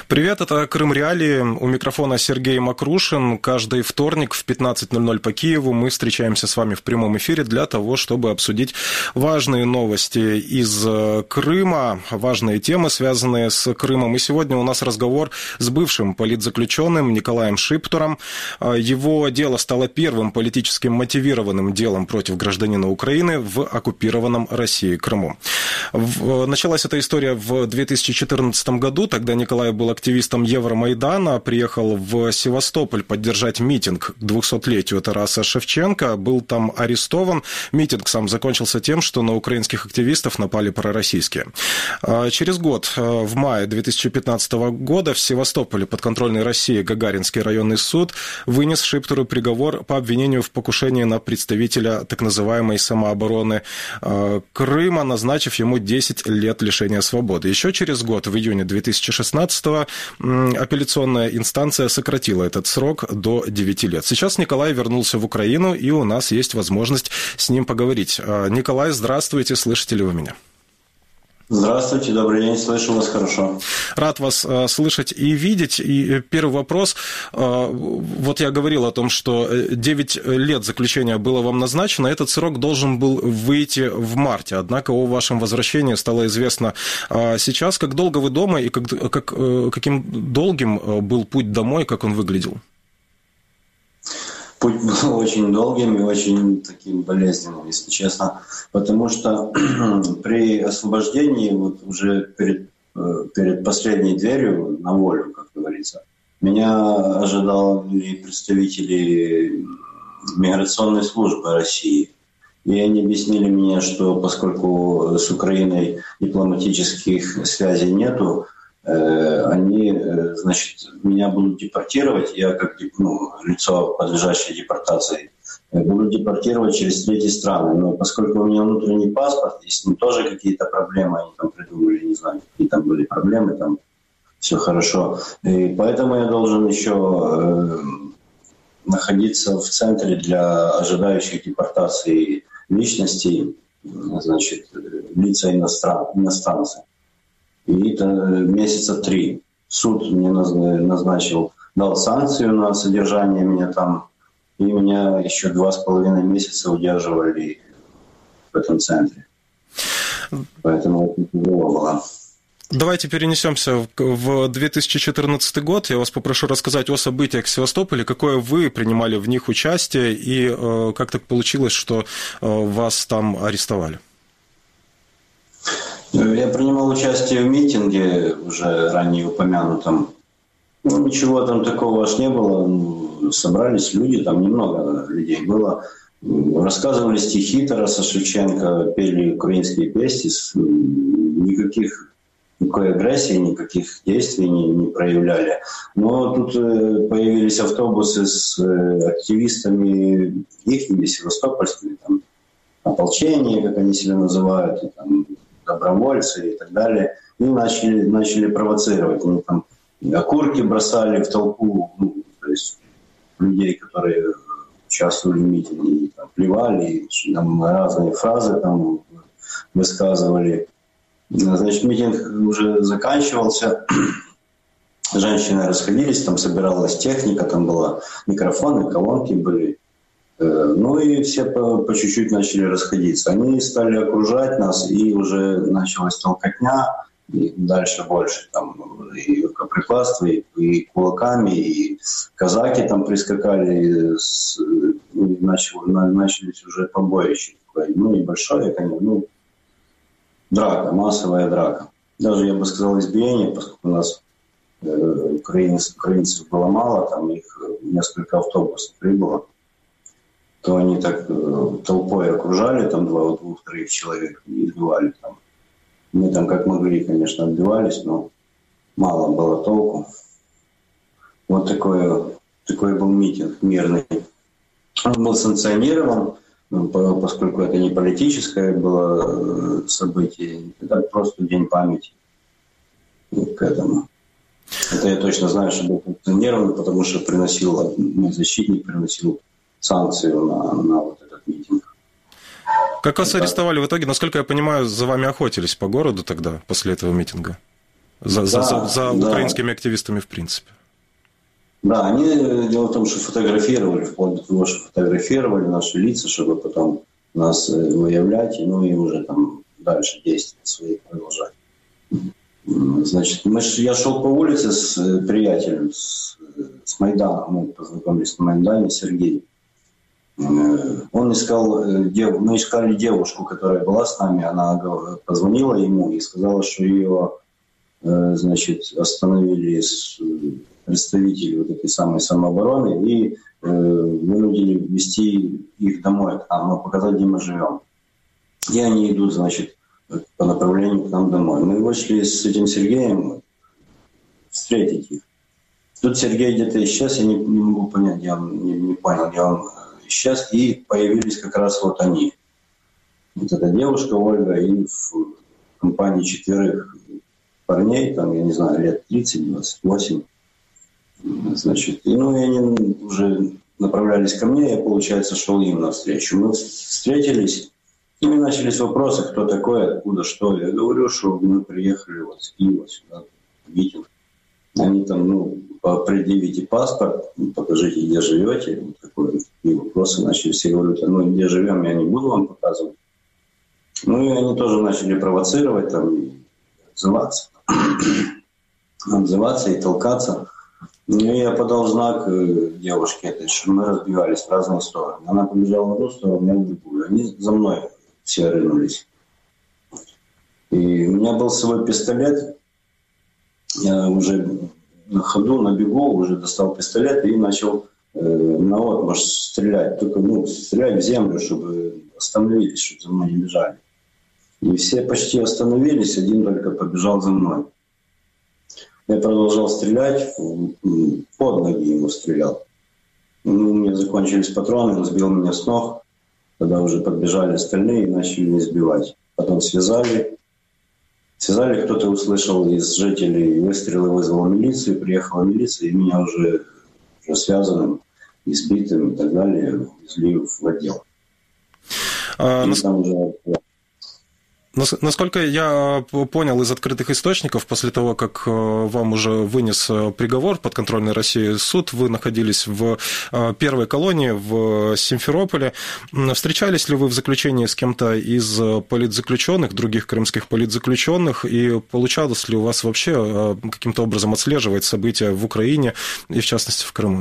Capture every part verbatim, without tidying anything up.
Привет, это Крым Реалии. У микрофона Сергей Макрушин. Каждый вторник в пятнадцать ноль ноль по Киеву мы встречаемся с вами в прямом эфире для того, чтобы обсудить важные новости из Крыма, важные темы, связанные с Крымом. И сегодня у нас разговор с бывшим политзаключенным Николаем Шиптором. Его дело стало первым политически мотивированным делом против гражданина Украины в оккупированном Россией Крыму. Началась эта история в две тысячи четырнадцатом году. Тогда Николай был активистом Евромайдана, приехал в Севастополь поддержать митинг к двухсотлетию Тараса Шевченко, был там арестован. Митинг сам закончился тем, что на украинских активистов напали пророссийские. Через год, в мае две тысячи пятнадцатого года, в Севастополе подконтрольной России Гагаринский районный суд вынес Шиптору приговор по обвинению в покушении на представителя так называемой самообороны Крыма, назначив ему десять лет лишения свободы. Еще через год, в июне две тысячи шестнадцатого, апелляционная инстанция сократила этот срок до девяти лет. Сейчас Николай вернулся в Украину, и у нас есть возможность с ним поговорить. Николай, здравствуйте, слышите ли вы меня? Здравствуйте, добрый день, слышу вас хорошо. Рад вас э, слышать и видеть. И первый вопрос. Э, вот я говорил о том, что девять лет заключения было вам назначено. Этот срок должен был выйти в марте. Однако о вашем возвращении стало известно э, сейчас. Как долго вы дома и как, как, э, каким долгим был путь домой, как он выглядел? Путь был очень долгим и очень таким болезненным, если честно, потому что при освобождении, вот уже перед, перед последней дверью на волю, как говорится, меня ожидали представители миграционной службы России. И они объяснили мне, что поскольку с Украиной дипломатических связей нету, они, значит, меня будут депортировать, я как ну, лицо, подлежащее депортации, буду депортировать через третьи страны. Но поскольку у меня внутренний паспорт, и с ним тоже какие-то проблемы, они там придумали, не знаю, какие там были проблемы, там все хорошо. И поэтому я должен еще э, находиться в центре для ожидающих депортации личностей, значит, лица иностран, иностранцев. И это месяца три. Суд мне назначил, дал санкцию на содержание меня там, и меня еще два с половиной месяца удерживали в этом центре. Поэтому это тяжело было. Давайте перенесемся в две тысячи четырнадцатый год. Я вас попрошу рассказать о событиях в Севастополе, какое вы принимали в них участие, и э, как так получилось, что э, вас там арестовали? Я принимал участие в митинге, уже ранее упомянутом. Ну, ничего там такого аж не было. Собрались люди, там немного людей было. Рассказывали стихи Тараса Шевченко, пели украинские песни. Никаких, никакой агрессии, никаких действий не, не проявляли. Но тут появились автобусы с активистами ихними, севастопольскими, там, ополчение, как они себя называют, и, там, добровольцы и так далее, и начали, начали провоцировать. Они там окурки бросали в толпу, ну, то есть людей, которые участвовали в митинге, и, там, плевали, и, там, разные фразы там высказывали. Значит, митинг уже заканчивался, женщины расходились, там собиралась техника, там была микрофоны, колонки были. Ну и все по, по чуть-чуть начали расходиться. Они стали окружать нас, и уже началась толкотня, и дальше больше. Там и рукоприкладство, и, и кулаками, и казаки там прискакали, с, начали, начались уже побоища. Ну, небольшое, конечно, ну, драка, массовая драка. Даже, я бы сказал, избиение, поскольку у нас э, украинцев, украинцев было мало, там их несколько автобусов прибыло, то они так э, толпой окружали, там два, двух-троих человек, и избивали там. Мы там как могли, конечно, отбивались, но мало было толку. Вот такой, такой был митинг мирный. Он был санкционирован, поскольку это не политическое было событие, это просто день памяти к этому. Это я точно знаю, что был санкционирован, потому что приносил, мой защитник приносил санкцию на, на вот этот митинг. Как вас арестовали в итоге? Насколько я понимаю, за вами охотились по городу тогда, после этого митинга? за, да, за, за, за да. украинскими активистами в принципе. Да, они, дело в том, что фотографировали, вплоть до того, что фотографировали наши лица, чтобы потом нас выявлять, ну и уже там дальше действия свои продолжать. Значит, мы, я шел по улице с приятелем, с, с Майдана, мы познакомились на Майдане, Сергей. Он искал, мы искали девушку, которая была с нами, она позвонила ему и сказала, что ее, значит, остановили представители вот этой самой самообороны и вынудили везти их домой, к нам, показать, где мы живем. И они идут, значит, по направлению к нам домой. Мы вышли с этим Сергеем встретить их. Тут Сергей где-то исчез, я не, не могу понять, я не, не понял, где он исчез, и появились как раз вот они. Вот эта девушка Ольга и в компании четверых парней, там, я не знаю, лет тридцать-двадцать восемь. Значит, и, ну, и они уже направлялись ко мне, я, получается, шел им навстречу. Мы встретились, и мне начались вопросы, кто такой, откуда, что. Я говорю, что мы приехали вот с Киева сюда, митинг. Они там, ну, предъявите паспорт, покажите, где живете. Вот такое, такие вопросы начали. Все говорят, ну, где живем, я не буду вам показывать. Ну, и они тоже начали провоцировать, там, и отзываться. Отзываться и толкаться. Ну, и я подал знак девушке этой, что мы разбивались в разные стороны. Она побежала в одну сторону, я в другую. Они за мной все рынулись. И у меня был с собой пистолет. Я уже на ходу, на бегу уже достал пистолет и начал э, наотмашь стрелять. Только, ну, стрелять в землю, чтобы остановились, чтобы за мной не бежали. И все почти остановились, один только побежал за мной. Я продолжал стрелять, под ноги ему стрелял. Ну, у меня закончились патроны, он сбил меня с ног. Тогда уже подбежали остальные и начали меня избивать. Потом связали. Связали, кто-то услышал из жителей выстрелы, вызвал милицию, приехала милиция, и меня уже, уже связанным, избитым и так далее везли в отдел. А, и нас... там уже... Насколько я понял из открытых источников, после того, как вам уже вынес приговор подконтрольной России суд, вы находились в первой колонии в Симферополе. Встречались ли вы в заключении с кем-то из политзаключенных, других крымских политзаключенных, и получалось ли у вас вообще каким-то образом отслеживать события в Украине и, в частности, в Крыму?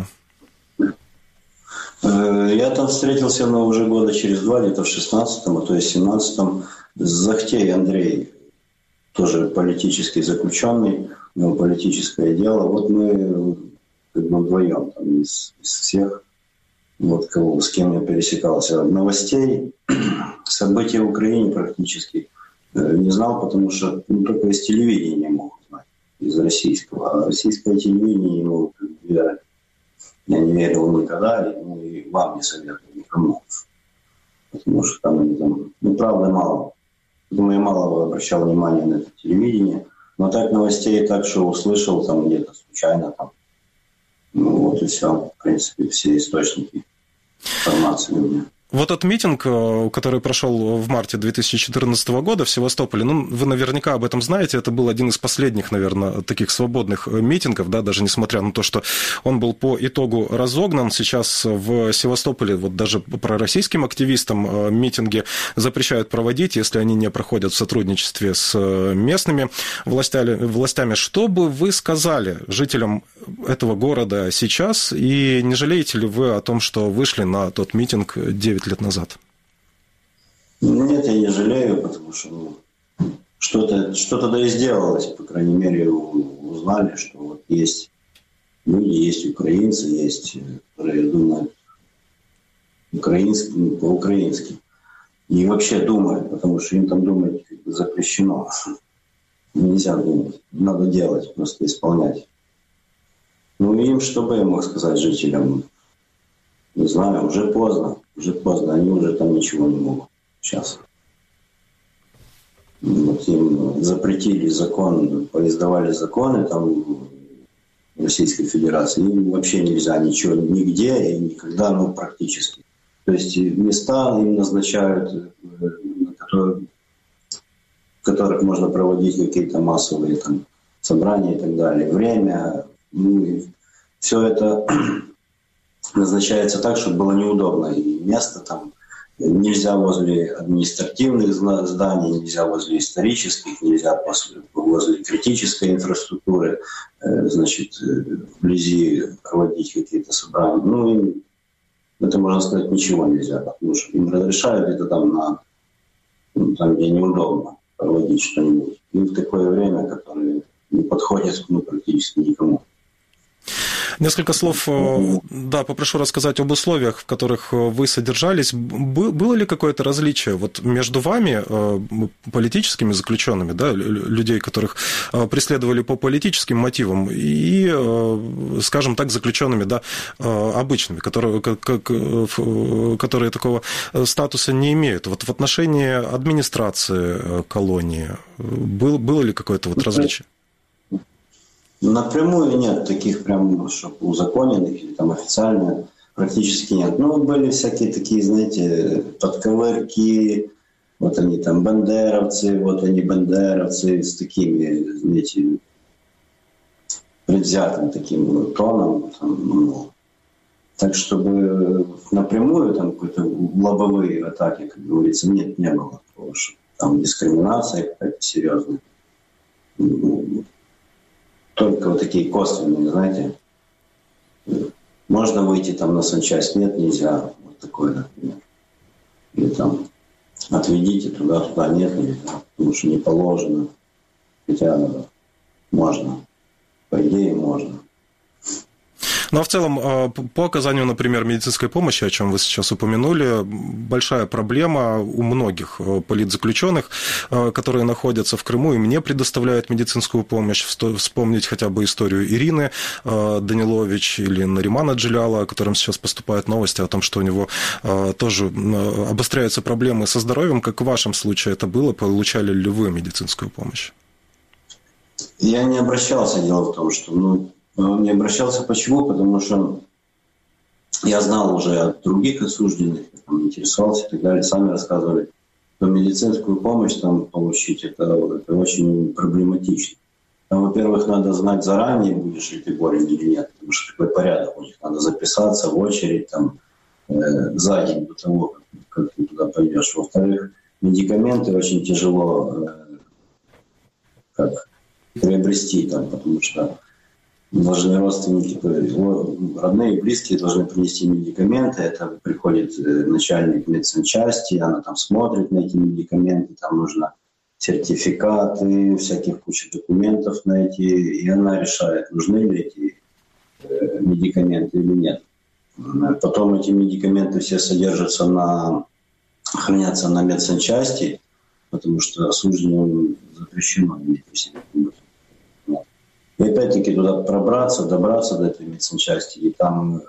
Я там встретился, но уже года через два, где-то в шестнадцатом, а то и семнадцатом, с Захтей Андрей, тоже политический заключенный, у него политическое дело. Вот мы как бы вдвоем там из, из всех, вот кого, с кем я пересекался. Новостей, событий в Украине практически не знал, потому что ну, только из телевидения мог узнать, из российского. А российское телевидение ему, я, я не верил никогда, и, ну, и вам не советую никому. Потому что там они там, ну, правда, мало. Думаю, я мало обращал внимания на это телевидение. Но так новостей, так что услышал там где-то случайно там. Ну вот и все. В принципе, все источники информации у меня. Вот этот митинг, который прошел в марте две тысячи четырнадцатого года в Севастополе, ну, вы наверняка об этом знаете, это был один из последних, наверное, таких свободных митингов, да, даже несмотря на то, что он был по итогу разогнан. Сейчас в Севастополе вот даже пророссийским активистам митинги запрещают проводить, если они не проходят в сотрудничестве с местными властями. властями. Что бы вы сказали жителям этого города сейчас, и не жалеете ли вы о том, что вышли на тот митинг девять лет назад? Нет, я не жалею, потому что ну, что-то, что-то да и сделалось, по крайней мере, узнали, что вот есть люди, есть украинцы, есть, которые думают украински, ну, по-украински. И вообще думают, потому что им там думать как бы запрещено. Нельзя думать, надо делать, просто исполнять. Ну, им что бы я мог сказать жителям? Не знаю, уже поздно. Уже поздно, они уже там ничего не могут сейчас. Вот им запретили закон, поиздавали законы там в Российской Федерации. Им вообще нельзя ничего, нигде и никогда, ну, практически. То есть места им назначают, в которых можно проводить какие-то массовые там собрания и так далее. Время, ну, и все это назначается так, чтобы было неудобно. И место там нельзя возле административных зданий, нельзя возле исторических, нельзя после, возле критической инфраструктуры, значит, вблизи проводить какие-то собрания. Ну, им, это, можно сказать, ничего нельзя, потому что им разрешают это там, на, ну, там где неудобно проводить что-нибудь. И в такое время, которое не подходит, ну, практически никому. Несколько слов, да, попрошу рассказать об условиях, в которых вы содержались. Было ли какое-то различие вот между вами, политическими заключенными, да, людей, которых преследовали по политическим мотивам, и, скажем так, заключенными, да, обычными, которые, которые такого статуса не имеют? Вот в отношении администрации колонии было, было ли какое-то вот различие? Напрямую нет таких прям, чтобы узаконенных или там официально практически нет. Ну, были всякие такие, знаете, подковырки, вот они там бандеровцы, вот они бандеровцы с такими, знаете, предвзятым таким тоном. Там, ну, так, чтобы напрямую там какой-то лобовые атаки, как говорится, нет, не было. Потому что там дискриминация какая-то серьезная. Только вот такие косвенные, знаете. Можно выйти там на санчасть, нет, нельзя. Вот такое, например. Или там отведите туда-туда, нет, нельзя. Потому что не положено. Хотя можно. По идее, можно. Ну, а в целом, по оказанию, например, медицинской помощи, о чем вы сейчас упомянули, большая проблема у многих политзаключенных, которые находятся в Крыму, им не предоставляют медицинскую помощь. Вспомнить хотя бы историю Ирины Данилович или Наримана Джиляла, о котором сейчас поступают новости о том, что у него тоже обостряются проблемы со здоровьем. Как в вашем случае это было? Получали ли вы медицинскую помощь? Я не обращался, дело в том, что... ну, не обращался. Почему? Потому что я знал уже от других осужденных, там, интересовался и так далее, сами рассказывали, что медицинскую помощь там получить это, это очень проблематично. Там, во-первых, надо знать заранее, будешь ли ты болен или нет, потому что такой порядок у них. Надо записаться в очередь там, э, за день до того, как, как ты туда пойдешь. Во-вторых, медикаменты очень тяжело э, как, приобрести, там, потому что должны родственники, родные и близкие должны принести медикаменты. Это приходит начальник медсанчасти, она там смотрит на эти медикаменты, там нужно сертификаты, всяких куча документов найти, и она решает, нужны ли эти медикаменты или нет. Потом эти медикаменты все содержатся на, хранятся на медсанчасти, потому что осужденным запрещено иметь при себе. И опять-таки туда пробраться, добраться до этой медсанчасти, и там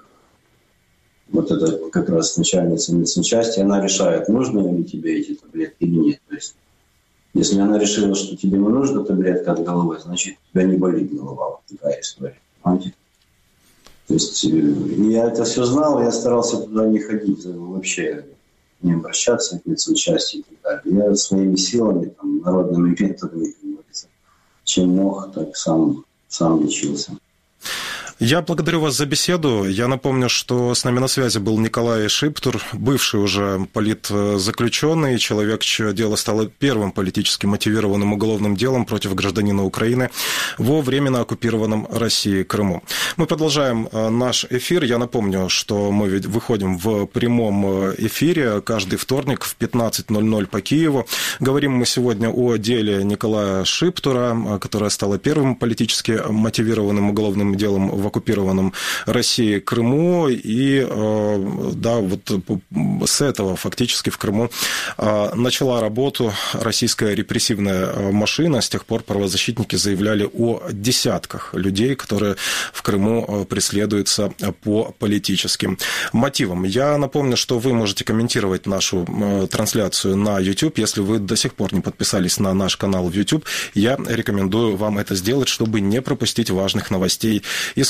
вот это как раз начальница медсанчасти, она решает, нужны ли тебе эти таблетки или нет. То есть, если она решила, что тебе не нужна таблетка от головы, значит, у тебя не болит голова. Вот такая история. Понимаете? То есть, я это все знал, я старался туда не ходить, вообще не обращаться к медсанчасти и так далее. Я своими силами, там, народными методами, как говорится, чем мог, так сам... сам лечился. Я благодарю вас за беседу. Я напомню, что с нами на связи был Николай Шиптур, бывший уже политзаключенный, человек, чье дело стало первым политически мотивированным уголовным делом против гражданина Украины во временно оккупированном Россией Крыму. Мы продолжаем наш эфир. Я напомню, что мы выходим в прямом эфире каждый вторник в пятнадцать ноль ноль по Киеву. Говорим мы сегодня о деле Николая Шиптура, которое стало первым политически мотивированным уголовным делом в оккупированном Россией Крыму, и да, вот с этого фактически в Крыму начала работу российская репрессивная машина. С тех пор правозащитники заявляли о десятках людей, которые в Крыму преследуются по политическим мотивам. Я напомню, что вы можете комментировать нашу трансляцию на YouTube. Если вы до сих пор не подписались на наш канал в YouTube, я рекомендую вам это сделать, чтобы не пропустить важных новостей из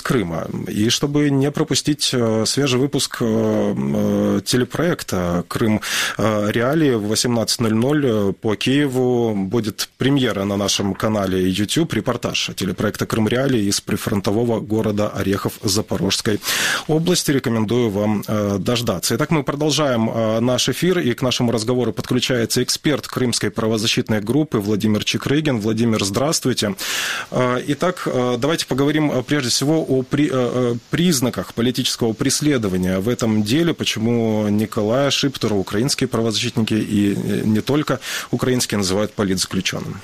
Крыма. И чтобы не пропустить свежий выпуск телепроекта «Крым Реалии» в восемнадцать ноль ноль по Киеву будет премьера на нашем канале YouTube, репортаж телепроекта «Крым Реалии» из прифронтового города Орехов Запорожской области. Рекомендую вам дождаться. Итак, мы продолжаем наш эфир, и к нашему разговору подключается эксперт крымской правозащитной группы Владимир Чекрыгин. Владимир, здравствуйте. Итак, давайте поговорим прежде всего о при, признаках политического преследования в этом деле, почему Николая Шиптура украинские правозащитники и не только украинские называют политзаключенным.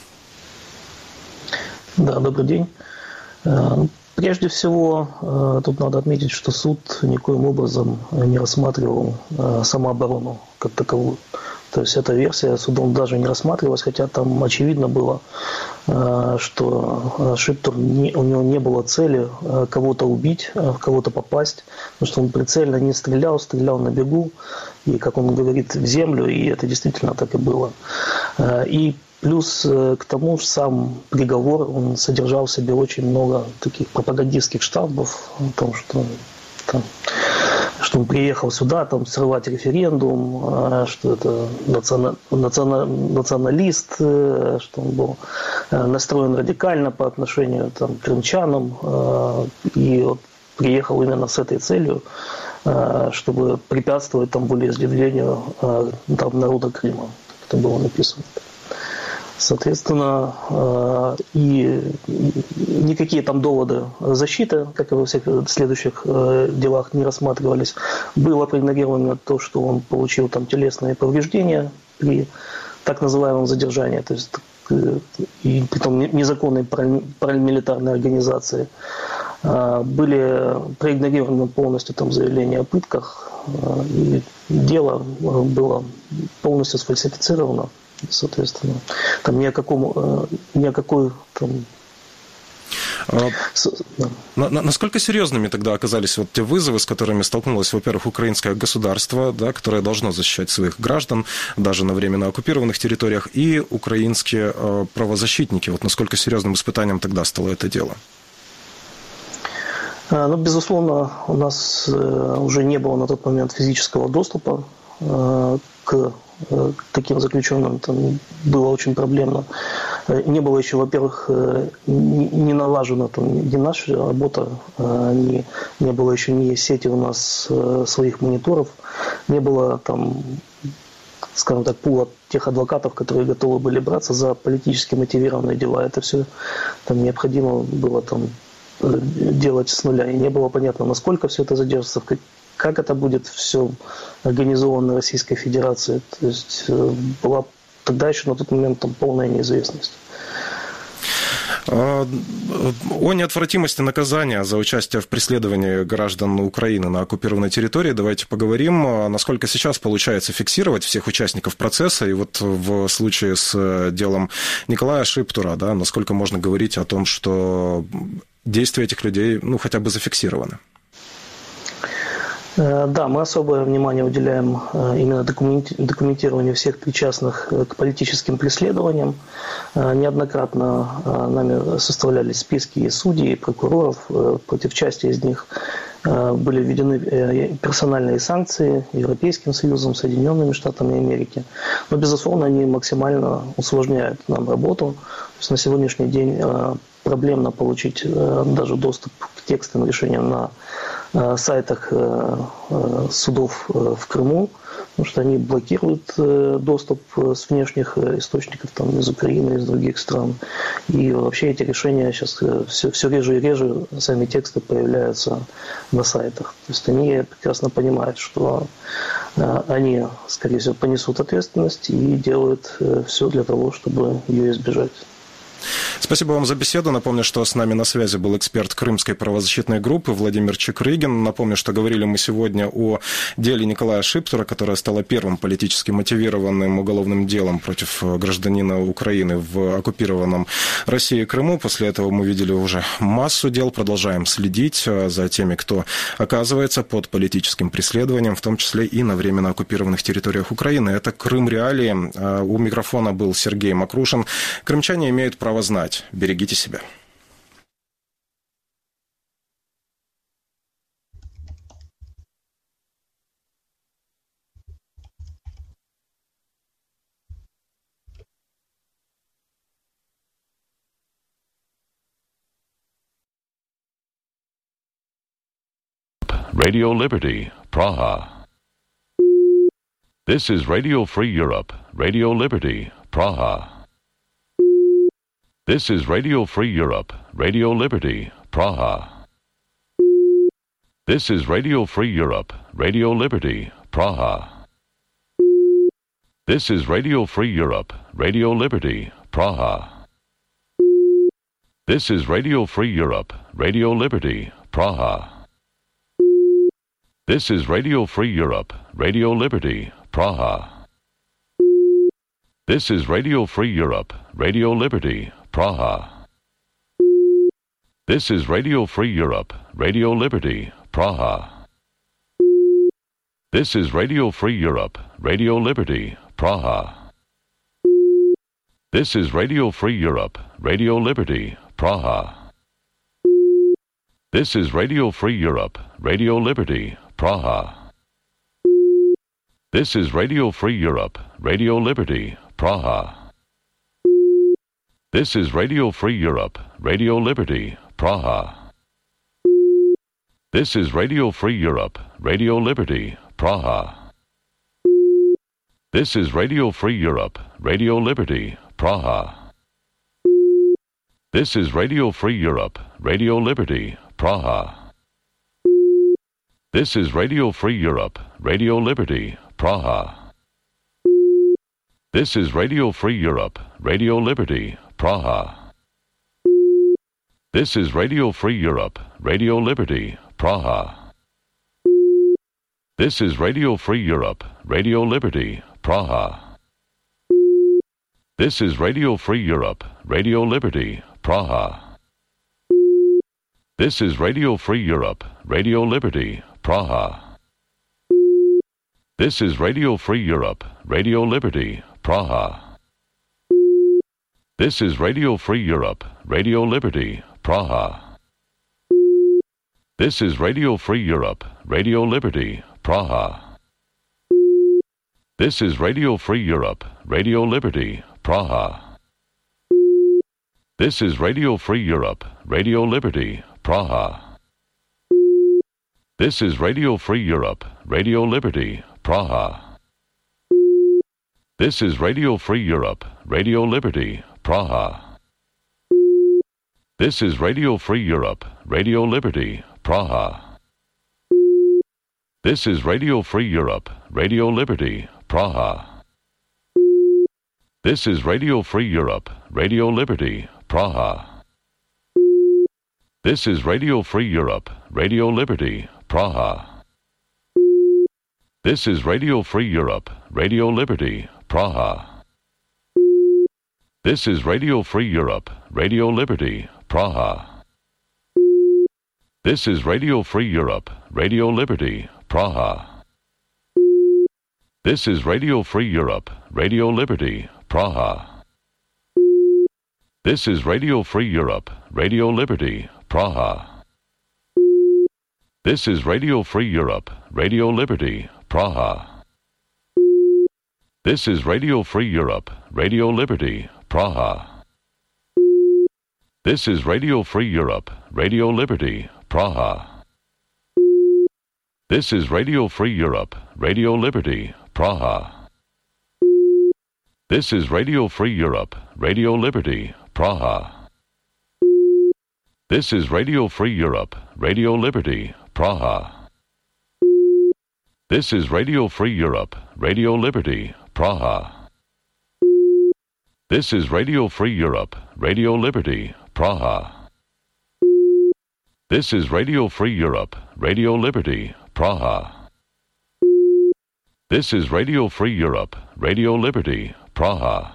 Да, добрый день. Прежде всего, тут надо отметить, что суд никоим образом не рассматривал самооборону как таковую. То есть эта версия судом даже не рассматривалась, хотя там очевидно было, что Шиптур, у него не было цели кого-то убить, в кого-то попасть, потому что он прицельно не стрелял, стрелял на бегу, и, как он говорит, в землю, и это действительно так и было. И плюс к тому же сам приговор, он содержал в себе очень много таких пропагандистских штампов о том, что там, что он приехал сюда там срывать референдум, что это национа... национа... националист, что он был настроен радикально по отношению там, к крымчанам, и вот приехал именно с этой целью, чтобы препятствовать там волеизъявлению там, народа Крыма. Это было написано. Соответственно, и никакие там доводы защиты, как и во всех следующих делах, не рассматривались. Было проигнорировано то, что он получил там телесные повреждения при так называемом задержании, то есть и притом незаконной парамилитарной организации. Были проигнорированы полностью там заявления о пытках, и дело было полностью сфальсифицировано. Соответственно, там ни о каком, ни о какой там... А, да. Насколько серьезными тогда оказались вот те вызовы, с которыми столкнулось, во-первых, украинское государство, да, которое должно защищать своих граждан даже на временно оккупированных территориях, и украинские э, правозащитники? Вот насколько серьезным испытанием тогда стало это дело? Ну, безусловно, у нас уже не было на тот момент физического доступа к таким заключенным, там было очень проблемно. Не было еще, во-первых, не налажена там, ни наша работа, не, не было еще ни сети у нас своих мониторов, не было там, скажем так, пула тех адвокатов, которые готовы были браться за политически мотивированные дела. Это все там необходимо было там делать с нуля. И не было понятно, насколько все это задержится, как это будет все организовано Российской Федерацией. То есть была тогда еще на тот момент там полная неизвестность. О неотвратимости наказания за участие в преследовании граждан Украины на оккупированной территории давайте поговорим. Насколько сейчас получается фиксировать всех участников процесса, и вот в случае с делом Николая Шиптура, да, насколько можно говорить о том, что действия этих людей, ну, хотя бы зафиксированы? Да, мы особое внимание уделяем именно документированию всех причастных к политическим преследованиям. Неоднократно нами составлялись списки и судей, и прокуроров. Против части из них были введены персональные санкции Европейским Союзом, Соединенными Штатами Америки. Но, безусловно, они максимально усложняют нам работу. То есть на сегодняшний день проблемно получить даже доступ к текстовым решениям на сайтах судов в Крыму, потому что они блокируют доступ с внешних источников, там, из Украины, из других стран. И вообще эти решения сейчас все, все реже и реже, сами тексты появляются на сайтах. То есть они прекрасно понимают, что они, скорее всего, понесут ответственность и делают все для того, чтобы ее избежать. Спасибо вам за беседу. Напомню, что с нами на связи был эксперт крымской правозащитной группы Владимир Чекрыгин. Напомню, что говорили мы сегодня о деле Николая Шиптура, которое стало первым политически мотивированным уголовным делом против гражданина Украины в оккупированном Россией Крыму. После этого мы видели уже массу дел. Продолжаем следить за теми, кто оказывается под политическим преследованием, в том числе и на временно оккупированных территориях Украины. Это Крым Реалии. У микрофона был Сергей Макрушин. Крымчане имеют право знать. Берегите себя. Radio Liberty, Praha. This is Radio Free Europe, Radio Liberty, Praha. This is Radio Free Europe, Radio Liberty, Praha. This is Radio Free Europe, Radio Liberty, Praha. This is Radio Free Europe, Radio Liberty, Praha. This is Radio Free Europe, Radio Liberty, Praha. This is Radio Free Europe, Radio Liberty, Praha. This is Radio Free Europe, Radio Liberty, Praha. This is Radio Free Europe, Radio Liberty, Praha. This is Radio Free Europe, Radio Liberty, Praha. This is Radio Free Europe, Radio Liberty, Praha. This is Radio Free Europe, Radio Liberty, Praha. This is Radio Free Europe, Radio Liberty, Praha. This is Radio Free Europe, Radio Liberty, Praha. This is Radio Free Europe, Radio Liberty, Praha. This is Radio Free Europe, Radio Liberty, Praha. This is Radio Free Europe, Radio Liberty, Praha. This is Radio Free Europe, Radio Liberty, Praha. This is Radio Free Europe, Radio Liberty, Praha. This is Radio Free Europe, Radio Liberty, Praha. This is Radio Free Europe, Radio Liberty, Praha. This is Radio Free Europe, Radio Liberty, Praha. This is Radio Free Europe, Radio Liberty, Praha. This is Radio Free Europe, Radio Liberty, Praha. This is Radio Free Europe, Radio Liberty, Praha. This is Radio Free Europe, Radio Liberty, Praha. This is Radio Free Europe, Radio Liberty, Praha. This is Radio Free Europe, Radio Liberty, Praha. This is Radio Free Europe, Radio Liberty, Praha. This is Radio Free Europe, Radio Liberty, Praha. This is Radio Free Europe, Radio Liberty, Praha. This is Radio Free Europe, Radio Liberty, Praha. This is Radio Free Europe, Radio Liberty, Praha. This is Radio Free Europe, Radio Liberty, Praha. This is Radio Free Europe, Radio Liberty, Praha. This is Radio Free Europe, Radio Liberty, Praha. This is Radio Free Europe, Radio Liberty, Praha. This is Radio Free Europe, Radio Liberty, Praha. This is Radio Free Europe, Radio Liberty, Praha. This is Radio Free Europe, Radio Liberty, Praha. This is Radio Free Europe, Radio Liberty, Praha. This is Radio Free Europe, Radio Liberty, Praha. This is Radio Free Europe, Radio Liberty, Praha. This is Radio Free Europe, Radio Liberty, Praha. This is Radio Free Europe, Radio Liberty, Praha. This is Radio Free Europe, Radio Liberty, Praha. This is Radio Free Europe, Radio Liberty, Praha. This is Radio Free Europe, Radio Liberty, Praha. This is Radio Free Europe, Radio Liberty, Praha.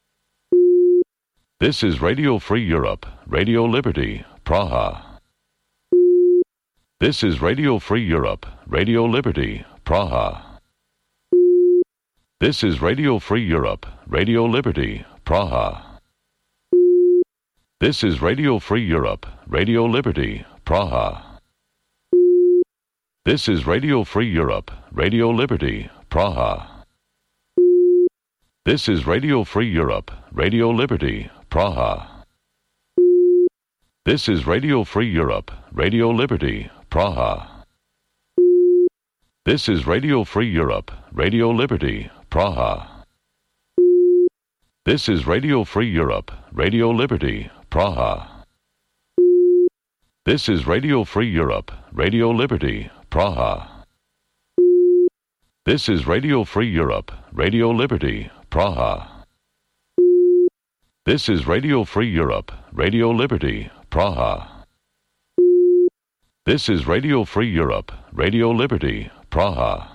This is Radio Free Europe, Radio Liberty, Praha. This is Radio Free Europe, Radio Liberty, Praha. This is Radio Free Europe, Radio Liberty, Praha. This is Radio Free Europe, Radio Liberty, Praha. This is Radio Free Europe, Radio Liberty, Praha. This is Radio Free Europe, Radio Liberty, Praha. This is Radio Free Europe, Radio Liberty, Praha. This is Radio Free Europe, Radio Liberty, Praha. This is Radio Free Europe, Radio Liberty, Praha. This is Radio Free Europe, Radio Liberty, Praha. This is Radio Free Europe, Radio Liberty, Praha. This is Radio Free Europe, Radio Liberty, Praha. This is Radio Free Europe, Radio Liberty, Praha.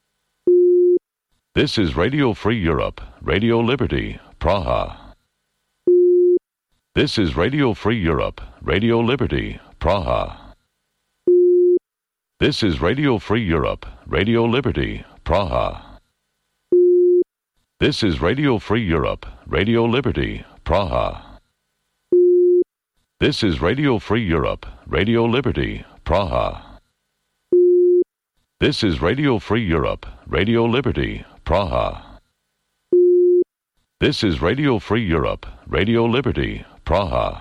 This is Radio Free Europe, Radio Liberty, Praha. This is Radio Free Europe, Radio Liberty, Praha. This is Radio Free Europe, Radio Liberty, Praha. This is Radio Free Europe, Radio Liberty, Praha. This is Radio Free Europe, Radio Liberty, Praha. This is Radio Free Europe, Radio Liberty, Praha. This is Radio Free Europe, Radio Liberty, Praha.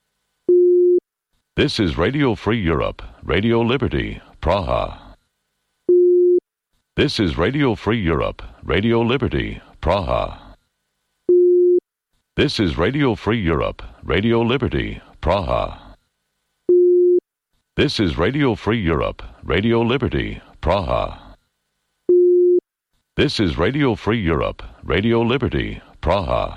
This is Radio Free Europe, Radio Liberty, Praha. This is Radio Free Europe, Radio Liberty, Praha. This is Radio Free Europe, Radio Liberty, Praha. This is Radio Free Europe, Radio Liberty, Praha. This is Radio Free Europe, Radio Liberty, Praha.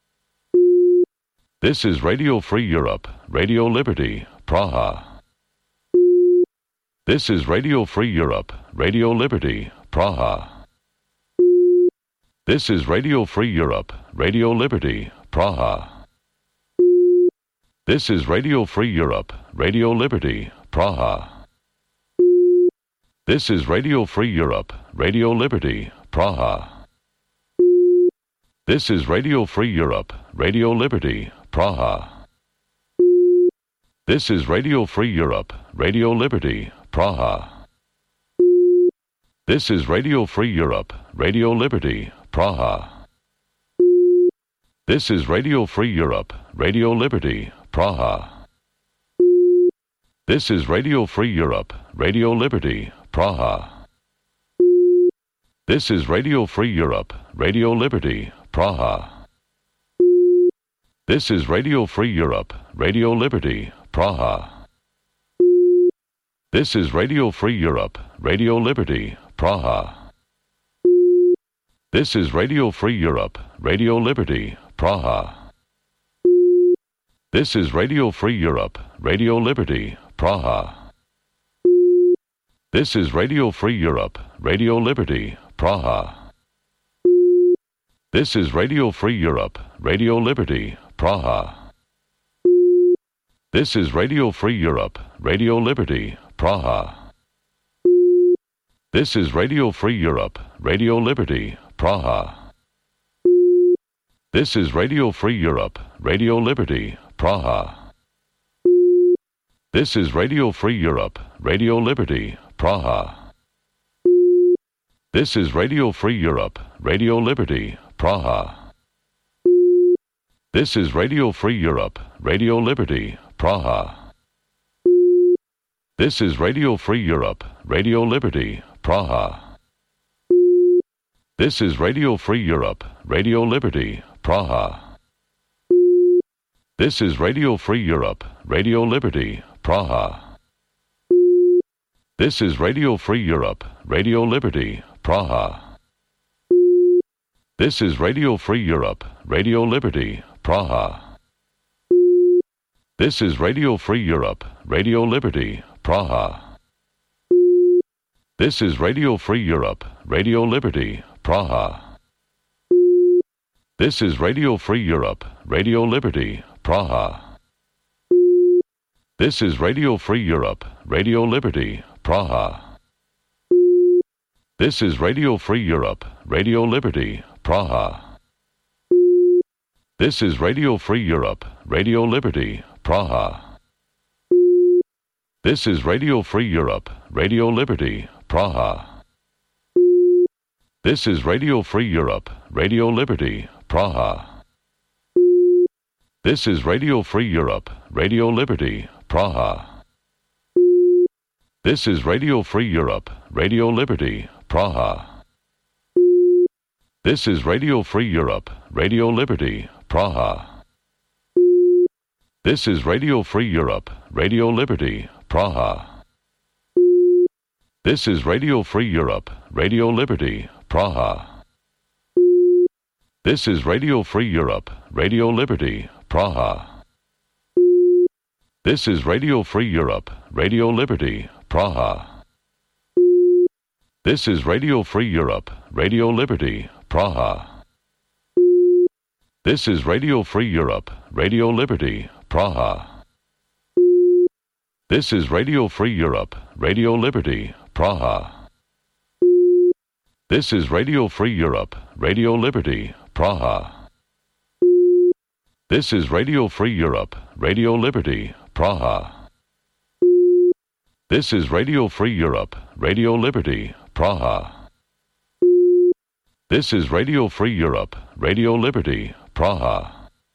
This is Radio Free Europe, Radio Liberty, Praha. This is Radio Free Europe, Radio Liberty, Praha. This is Radio Free Europe, Radio Liberty, Praha. This is Radio Free Europe, Radio Liberty, Praha. This is Radio Free Europe, Radio Liberty, Praha. This is Radio Free Europe, Radio Liberty, Praha. This is Radio Free Europe, Radio Liberty, Praha. This is Radio Free Europe, Radio Liberty, Praha. This is Radio Free Europe, Radio Liberty, Praha. This is Radio Free Europe, Radio Liberty, Praha. This is Radio Free Europe, Radio Liberty, Praha. This is Radio Free Europe, Radio Liberty, Praha. This is Radio Free Europe, Radio Liberty, Praha. This is Radio Free Europe, Radio Liberty, Praha. This is Radio Free Europe, Radio Liberty, Praha. This is Radio Free Europe, Radio Liberty, Praha. This is Radio Free Europe, Radio Liberty, Praha. This is Radio Free Europe, Radio Liberty, Praha. This is Radio Free Europe, Radio Liberty, Praha. This is Radio Free Europe, Radio Liberty, Praha. This is Radio Free Europe, Radio Liberty, Praha. This is Radio Free Europe, Radio Liberty, Praha. This is Radio Free Europe, Radio Liberty, Praha. This is Radio Free Europe, Radio Liberty, Praha. This is Radio Free Europe, Radio Liberty, Praha. This is Radio Free Europe, Radio Liberty, Praha. This is Radio Free Europe, Radio Liberty, Praha. This is Radio Free Europe, Radio Liberty, Praha. This is Radio Free Europe, Radio Liberty, Praha. This is Radio Free Europe, Radio Liberty, Praha. This is Radio Free Europe, Radio Liberty, Praha. This is Radio Free Europe, Radio Liberty, Praha. This is Radio Free Europe, Radio Liberty, Praha. This is Radio Free Europe, Radio Liberty, Praha. This is Radio Free Europe, Radio Liberty, Praha. This is Radio Free Europe, Radio Liberty, Praha. This is Radio Free Europe, Radio Liberty, Praha. This is Radio Free Europe, Radio Liberty, Praha. This is Radio Free Europe, Radio Liberty, Praha. This is Radio Free Europe, Radio Liberty, Praha. This is Radio Free Europe, Radio Liberty, Praha. This is Radio Free Europe, Radio Liberty, Praha. This is Radio Free Europe, Radio Liberty, Praha. This is Radio Free Europe, Radio Liberty, Praha. This is Radio Free Europe, Radio Liberty, Praha. This is Radio Free Europe, Radio Liberty, Praha. This is Radio Free Europe, Radio Liberty, Praha. This is Radio Free Europe, Radio Liberty, Praha. This is Radio Free Europe, Radio Liberty, Praha. This is Radio Free Europe, Radio Liberty, Praha.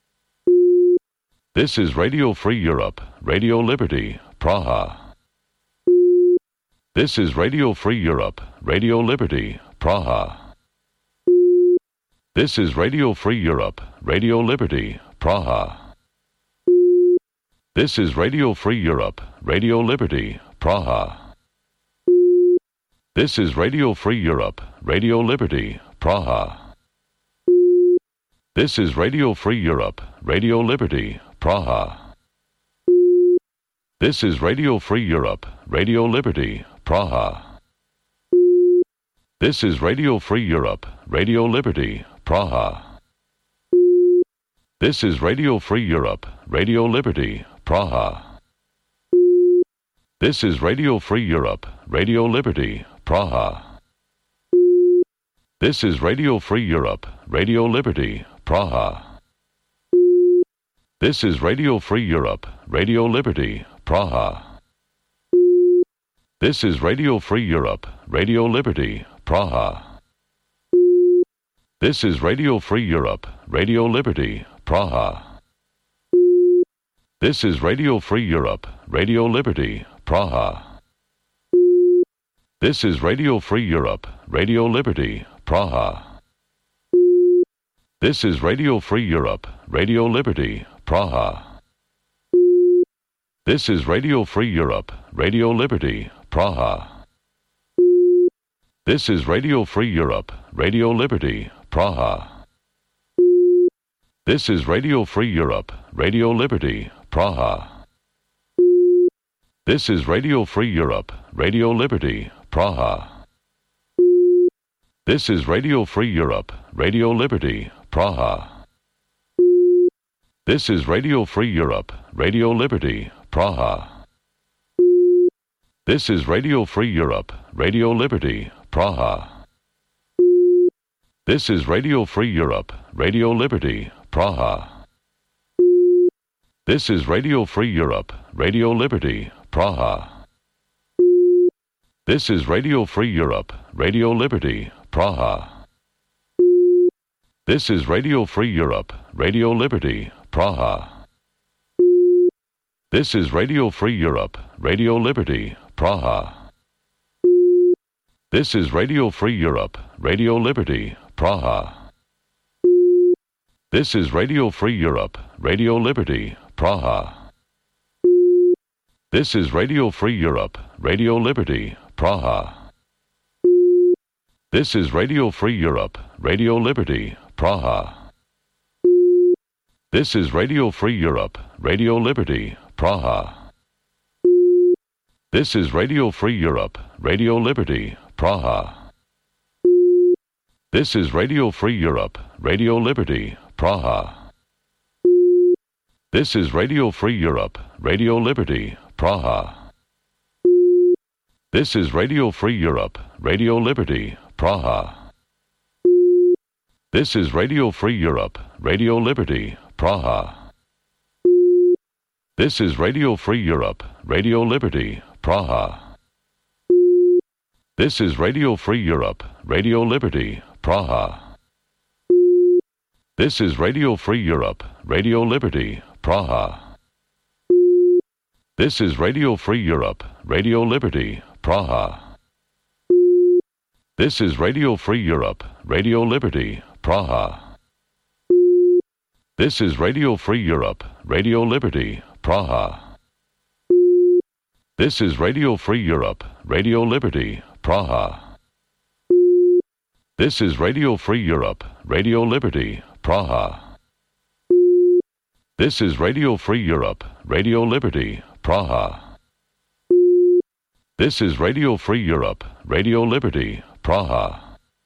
This is Radio Free Europe, Radio Liberty, Praha. This is Radio Free Europe, Radio Liberty, Praha. This is Radio Free Europe, Radio Liberty, Praha. This is Radio Free Europe, Radio Liberty, Praha. This is Radio Free Europe, Radio Liberty, Praha. This is Radio Free Europe, Radio Liberty, Praha. This is Radio Free Europe, Radio Liberty, Praha. This is Radio Free Europe, Radio Liberty, Praha. This is Radio Free Europe, Radio Liberty, Praha. This is Radio Free Europe, Radio Liberty, Praha. This is Radio Free Europe, Radio Liberty, Praha. This is Radio Free Europe, Radio Liberty, Praha. This is Radio Free Europe, Radio Liberty, Praha. This is Radio Free Europe, Radio Liberty, Praha. This is Radio Free Europe, Radio Liberty, Praha. This is Radio Free Europe, Radio Liberty, Praha. This is Radio Free Europe, Radio Liberty, Praha. This is Radio Free Europe, Radio Liberty, Praha. This is Radio Free Europe, Radio Liberty, Praha. This is Radio Free Europe, Radio Liberty, Praha. This is Radio Free Europe, Radio Liberty, Praha. This is Radio Free Europe, Radio Liberty, Praha. This is Radio Free Europe, Radio Liberty, Praha. This is Radio Free Europe, Radio Liberty, Praha. This is Radio Free Europe, Radio Liberty, Praha. This is Radio Free Europe, Radio Liberty, Praha. This is Radio Free Europe, Radio Liberty, Praha. This is Radio Free Europe, Radio Liberty, Praha. This is Radio Free Europe, Radio Liberty, Praha. This is Radio Free Europe, Radio Liberty, Praha. This is Radio Free Europe, Radio Liberty, Praha. This is Radio Free Europe, Radio Liberty, Praha. This is Radio Free Europe, Radio Liberty, Praha. This is Radio Free Europe, Radio Liberty, Praha. This is Radio Free Europe, Radio Liberty, Praha. This is Radio Free Europe, Radio Liberty, Praha. This is Radio Free Europe, Radio Liberty, Praha. This is Radio Free Europe, Radio Liberty, Praha. This is Radio Free Europe, Radio Liberty, Praha. This is Radio Free Europe, Radio Liberty, Praha. This is Radio Free Europe, Radio Liberty, Praha. This is Radio Free Europe, Radio Liberty, Praha. This is Radio Free Europe, Radio Liberty, Praha. This is Radio Free Europe, Radio Liberty, Praha. This is Radio Free Europe, Radio Liberty, Praha. This is Radio Free Europe, Radio Liberty, Praha. This is Radio Free Europe, Radio Liberty, Praha. This is Radio Free Europe, Radio Liberty, Praha. This is Radio Free Europe, Radio Liberty, Praha.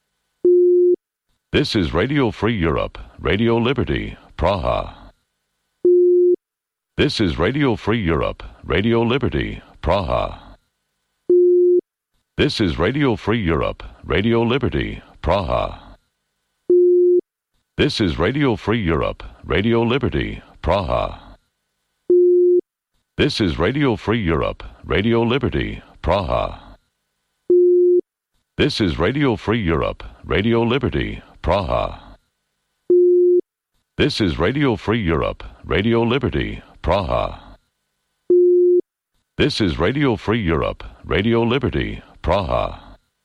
This is Radio Free Europe, Radio Liberty, Praha. This is Radio Free Europe, Radio Liberty, Praha. This is Radio Free Europe, Radio Liberty, Praha. This is Radio Free Europe, Radio Liberty, Praha. This is Radio Free Europe, Radio Liberty, Praha. This is Radio Free Europe, Radio Liberty, Praha. This is Radio Free Europe, Radio Liberty, Praha. This is Radio Free Europe, Radio Liberty, Praha.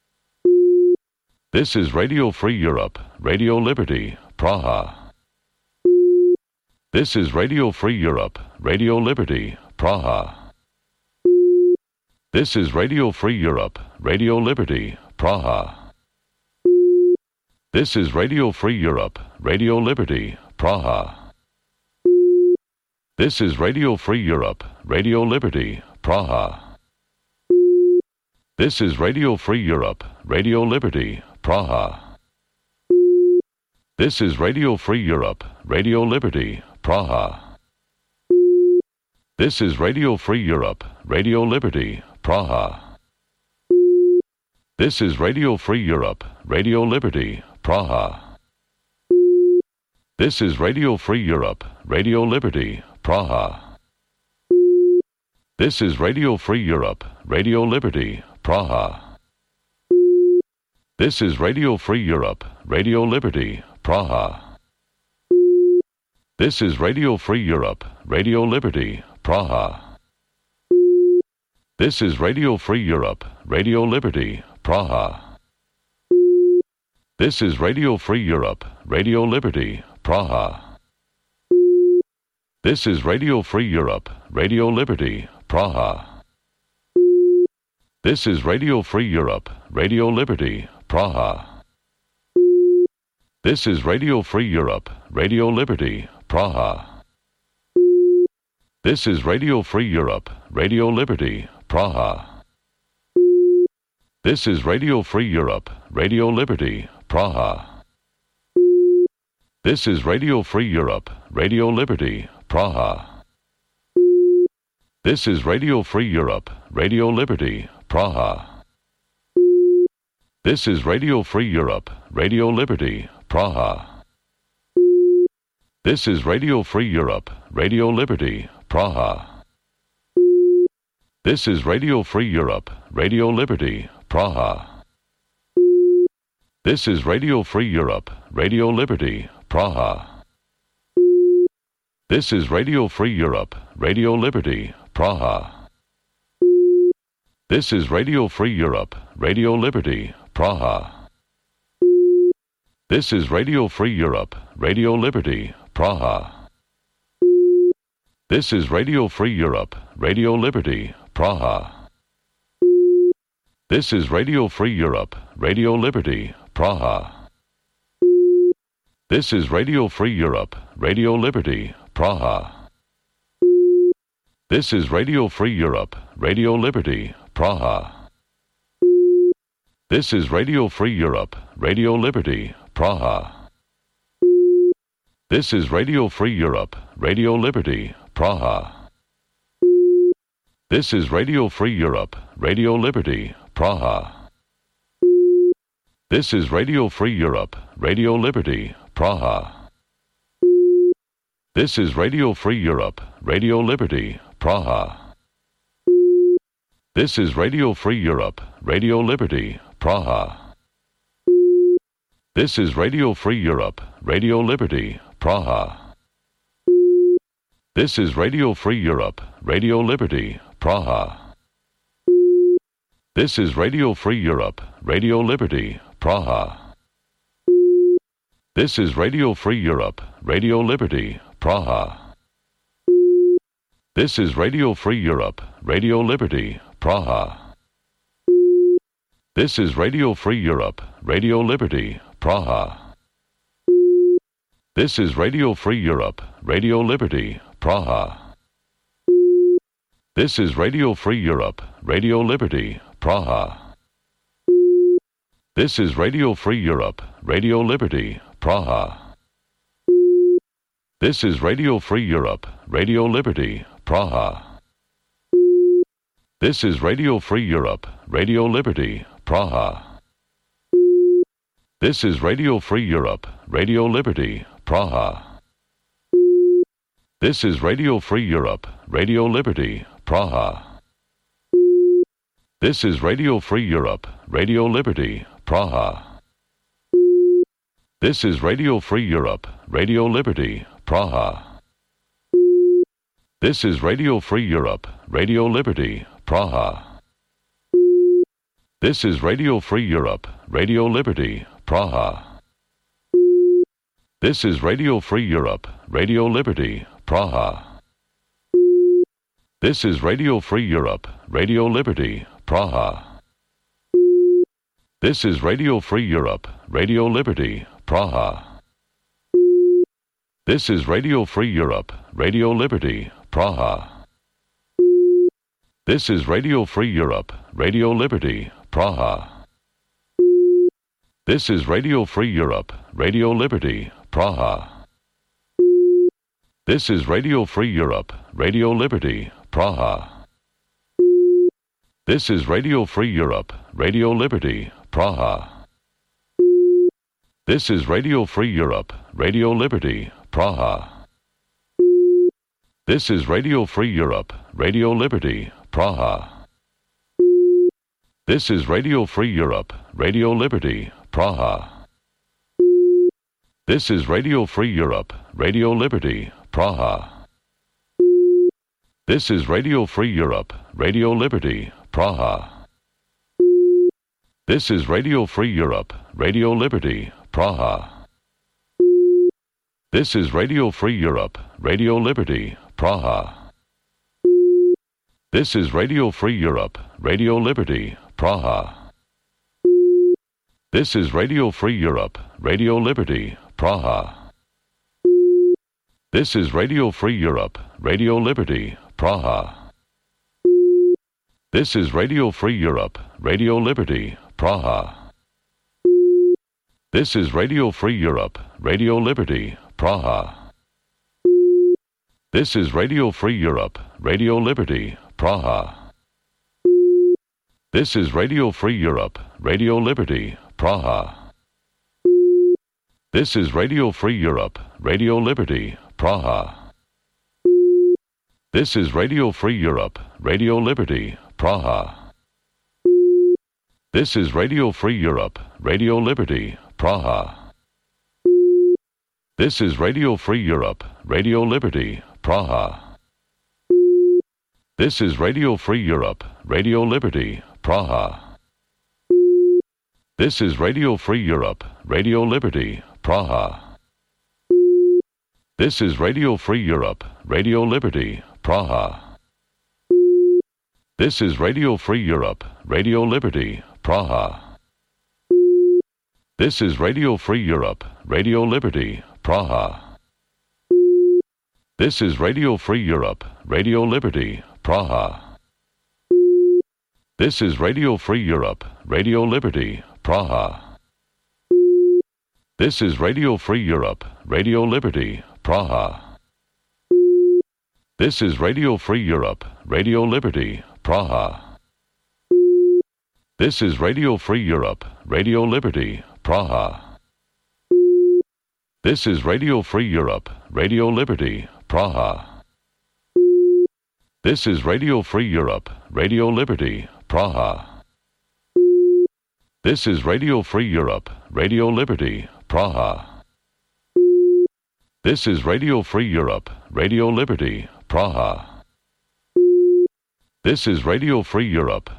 This is Radio Free Europe, Radio Liberty, Praha. This is Radio Free Europe, Radio Liberty, Praha. This is Radio Free Europe, Radio Liberty, Praha. This is Radio Free Europe, Radio Liberty, Praha. This is Radio Free Europe, Radio Liberty, Praha. This is Radio Free Europe, Radio Liberty, Praha. This is Radio Free Europe, Radio Liberty, Praha. This is Radio Free Europe, Radio Liberty, Praha. This is Radio Free Europe, Radio Liberty, Praha. This is Radio Free Europe, Radio Liberty, Praha. This is Radio Free Europe, Radio Liberty, Praha. This is Radio Free Europe, Radio Liberty, Praha. This is Radio Free Europe, Radio Liberty, Praha. This is Radio Free Europe, Radio Liberty, Praha. This is Radio Free Europe, Radio Liberty, Praha. This is Radio Free Europe, Radio Liberty, Praha. This is Radio Free Europe, Radio Liberty, Praha. This is Radio Free Europe, Radio Liberty, Praha. This is Radio Free Europe, Radio Liberty, Praha. This is Radio Free Europe, Radio Liberty, Praha. This is Radio Free Europe, Radio Liberty, Praha. This is Radio Free Europe, Radio Liberty, Praha. This is Radio Free Europe, Radio Liberty, Praha. This is Radio Free Europe, Radio Liberty, Praha. This is Radio Free Europe, Radio Liberty, Praha. This is Radio Free Europe, Radio Liberty, Praha. This is Radio Free Europe, Radio Liberty, Praha. This is Radio Free Europe, Radio Liberty, Praha. This is Radio Free Europe, Radio Liberty, Praha. This is Radio Free Europe, Radio Liberty, Praha. This is Radio Free Europe, Radio Liberty, Praha. This is Radio Free Europe, Radio Liberty, Praha. This is Radio Free Europe, Radio Liberty, Praha. This is Radio Free Europe, Radio Liberty, Praha. This is Radio Free Europe, Radio Liberty, Praha. This is Radio Free Europe, Radio Liberty, Praha. This is Radio Free Europe, Radio Liberty, Praha. This is Radio Free Europe, Radio Liberty, Praha. This is Radio Free Europe, Radio Liberty, Praha. This is Radio Free Europe, Radio Liberty, Praha. This is Radio Free Europe, Radio Liberty, Praha. This is Radio Free Europe, Radio Liberty, Praha. This is Radio Free Europe, Radio Liberty, Praha. This is Radio Free Europe, Radio Liberty, Praha. This is Radio Free Europe, Radio Liberty, Praha. This is Radio Free Europe, Radio Liberty, Praha. This is Radio Free Europe, Radio Liberty, Praha. This is Radio Free Europe, Radio Liberty, Praha. This is Radio Free Europe, Radio Liberty, Praha. This is Radio Free Europe, Radio Liberty, Praha. This is Radio Free Europe, Radio Liberty, Praha. This is Radio Free Europe, Radio Liberty, Praha. This is Radio Free Europe, Radio Liberty, Praha. This is Radio Free Europe, Radio Liberty, Praha. This is Radio Free Europe, Radio Liberty, Praha. This is Radio Free Europe, Radio Liberty, Praha. This is Radio Free Europe, Radio Liberty, Praha. This is Radio Free Europe, Radio Liberty, Praha. This is Radio Free Europe, Radio Liberty, Praha. This is Radio Free Europe, Radio Liberty, Praha. This is Radio Free Europe, Radio Liberty, Praha. This is Radio Free Europe, Radio Liberty, Praha. This is Radio Free Europe, Radio Liberty, Praha. This is Radio Free Europe, Radio Liberty, Praha. This is Radio Free Europe, Radio Liberty, Praha. This is Radio Free Europe, Radio Liberty, Praha. This is Radio Free Europe, Radio Liberty, Praha. This is Radio Free Europe, Radio Liberty, Praha. This is Radio Free Europe, Radio Liberty, Praha. This is Radio Free Europe, Radio Liberty, Praha. This is Radio Free Europe, Radio Liberty, Praha. This is Radio Free Europe, Radio Liberty, Praha. This is Radio Free Europe, Radio Liberty, Praha. This is Radio Free Europe, Radio Liberty, Praha. This is Radio Free Europe, Radio Liberty, Praha. This is Radio Free Europe, Radio Liberty, Praha. This is Radio Free Europe, Radio Liberty, Praha. This is Radio Free Europe, Radio Liberty, Praha. This is Radio Free Europe, Radio Liberty, Praha. This is Radio Free Europe, Radio Liberty, Praha. This is Radio Free Europe, Radio Liberty, Praha. This is Radio Free Europe, Radio Liberty, Praha. This is Radio Free Europe, Radio Liberty, Praha. This is Radio Free Europe, Radio Liberty, Praha. This is Radio Free Europe, Radio Liberty, Praha. This is Radio Free Europe, Radio Liberty, Praha. This is Radio Free Europe, Radio Liberty, Praha. This is Radio Free Europe, Radio Liberty, Praha. This is Radio Free Europe, Radio Liberty, Praha. This is Radio Free Europe, Radio Liberty, Praha. This is Radio Free Europe, Radio Liberty, Praha. This is Radio Free Europe, Radio Liberty, Praha. This is Radio Free Europe, Radio Liberty, Praha. This is Radio Free Europe, Radio Liberty, Praha. This is Radio Free Europe, Radio Liberty, Praha. This is Radio Free Europe, Radio Liberty, Praha. This is Radio Free Europe,